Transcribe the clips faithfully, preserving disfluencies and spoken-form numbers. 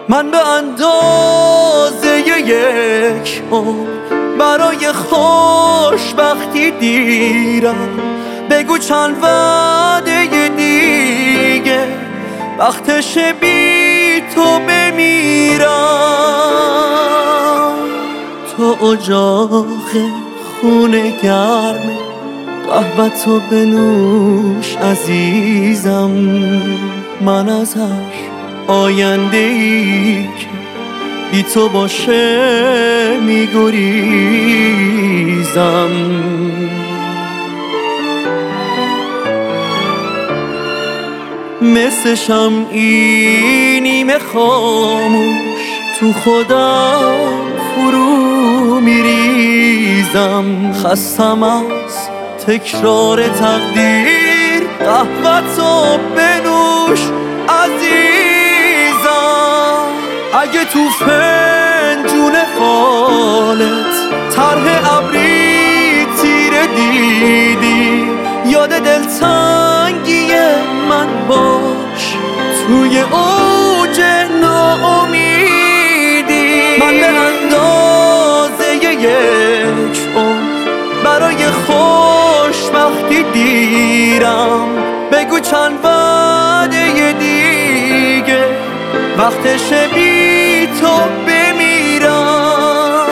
من به اندازه یک عمر برای خوشبختی دیرم. بگو چند وعده دیگه وقتشه بی تو بمیرم. تو اجاق خونه گرمه قهوه‌تو بنوش عزیزم. من از هر آینده ای که بی تو باشه میگریزم. مثل شمعی نیمه خاموش تو خودم فرو میریزم. خستم از تکرار تقدیر قهوه‌تو بنوش عزیزم. اگه تو فنجون حالت طرح ابری تیره دیدی یاد دلتنگی من باش توی اوج ناامیدی. من به اندازه یک عمر برای خوشبختی دیرم. بگو چند وعده دیگه وقتشه بی تو بمیرم.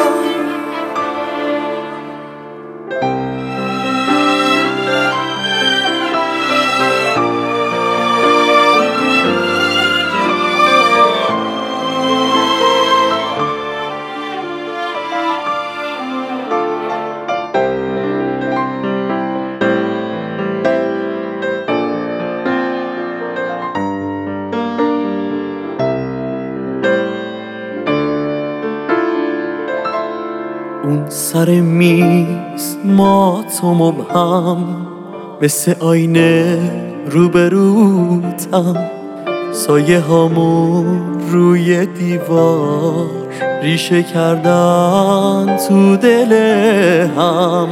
اون سر میز ما تو مبهم مثل آینه روبروتم. سایه هامون روی دیوار ریشه کردن تو دل هم.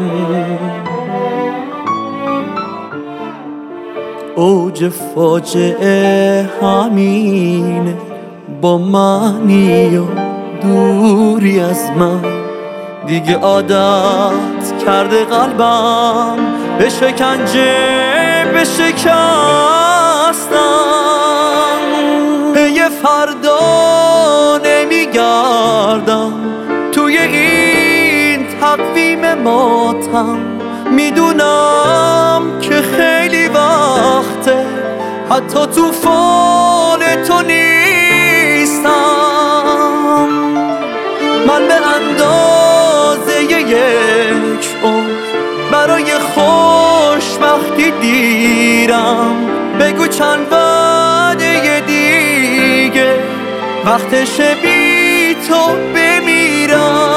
اوج فاجعه همینه با معنی و دوری از من. دیگه عادت کرده قلبم به شکنجه به شکستم. پی فردا نمیگردم توی این تقویم ماتم. میدونم که خیلی وقته حتی توفان تو نیستم. من به اندازه یک عمر برای خوشبختی دیرم. بگو چند وعده دیگه وقتشه بی تو بمیرم.